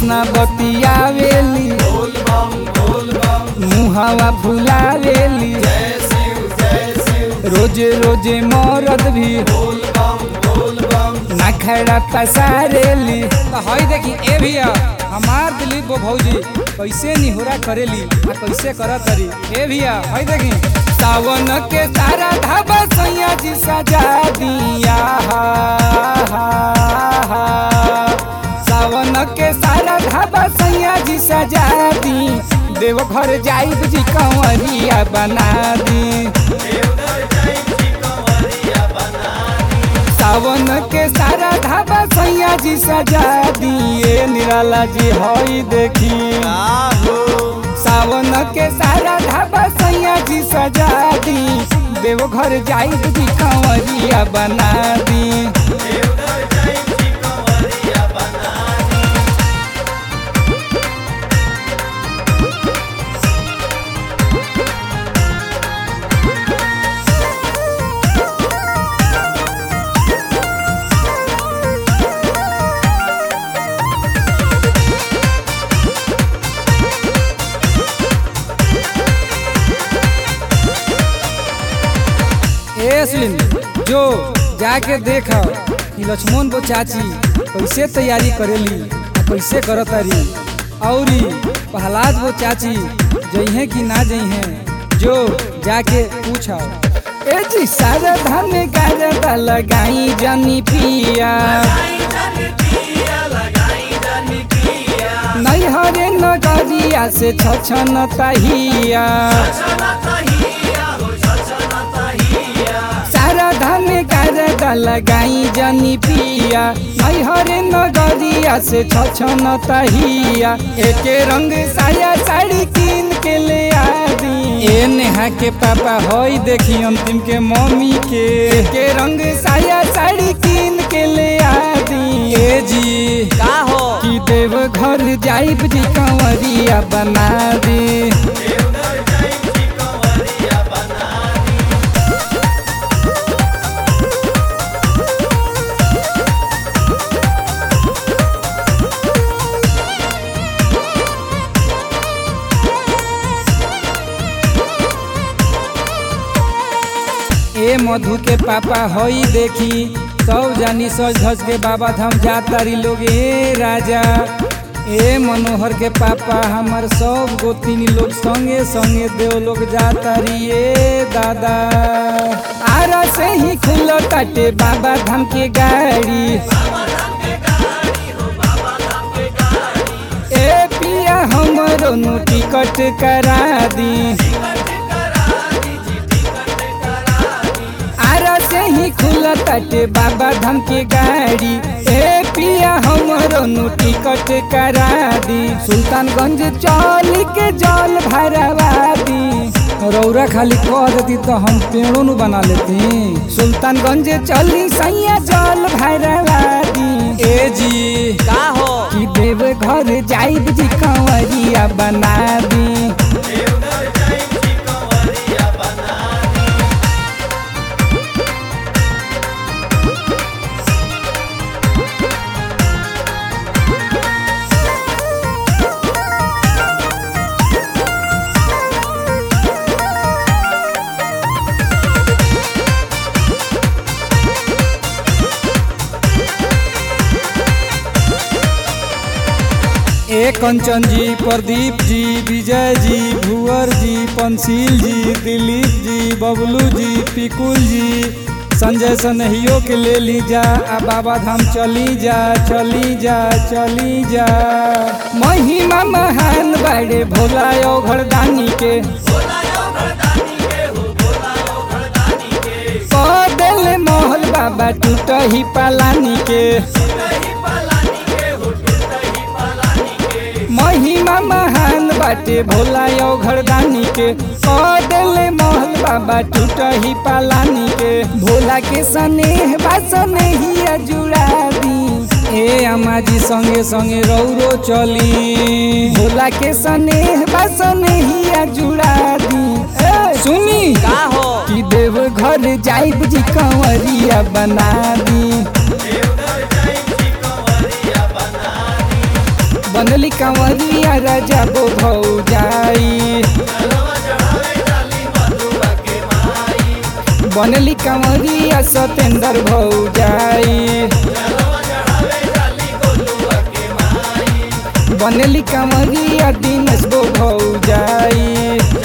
ना बतियावेली मुहावा फुलावेली रोजे रोजे मरद भी नखरा पसारेली। तो हई देखी ए भैया हमार दिलीप वो भौजी कैसे निहोरा करेली आ कैसे करत तरी। ए भैया हई देखी सावन के तारा ढाबा सैया जी सजा दिया सावन के सारा ढाबा सैया जी सजा दी देवघर जाइब जी कंवरिया बना दी सावन के सारा ढाबा सैया जी सजा दिए निराला जी हई देखी सावन के सारा ढाबा सैया जी सजा दी देवघर जाइब जी कंवरिया बना दी। जो जाके देखा कि लक्ष्मण वो चाची कैसे तैयारी करेली कैसे करतारी और प्रहलाद वो चाची जइहे कि ना जइहे जो जाके पूछा। ए जी सारा धान गाजर लगाई जानी पिया नहीं हरे नगरिया से छछन तहिया सारा धान गाजर लगाई जानी पिया नहीं हरे नगरिया से छछन तहिया एके रंग साया साड़ी कीन के ले आदी। ए नेहा के पापा होई देखी अंतिम के मम्मी के एके रंग साया साड़ी कीन के ले आदी। ए जी का हो कि देव घर जाइब जी कंवरिया बना दी। ए मधु के पापा हई देखी सब जानी सज धज के बाबा धाम जातारी लोग। ए राजा ए मनोहर के पापा हमार सब गोतिनी लोग संगे संगे देव लोग जातारी। ए दादा आरा से ही खुलो काटे बाबा धाम के गाड़ी ए पिया हमरो नु टिकट करा दी से ही खुला ताटे बाबा धाम के गाड़ी ए पिया हमरो नु टिकट करा दी। सुल्तानगंज चल के जल भरवा दी रौरा खाली कह देती तो हम पेड़ों नु बना लेती। सुल्तानगंज चली सैया जल भरवा दी। ए जी का हो कि देव घर जाइब जी कंवरिया बना दी। ए कंचन जी प्रदीप जी विजय जी भुवर जी पंसील जी दिलीप जी बबलू जी पिकुल जी संजय सनहियो के ले ली जा आ बाबा धाम चली जा चली जा चली जा। महिमा महान बड़े भोला यो घरदानी के दिल मोहल बाबा टूट ही पालानी के महिमा महान बाटे भोला यो घरदानी के दिल महल बाबा टूट ही पालानी के भोला के स्नेह बासने ही जुड़ा दी। ए अम्मा जी संगे संगे रौरो चली भोला के स्नेह बासने ही जुड़ा दी। सुनी का हो कि देव घर जाइब जी कंवरिया बना दी। बनली कंवरिया राजा बो भौजाई, बनली कंवरिया सतेंद्र भौजाई, बनली कंवरिया दिनेश बो भौजाई।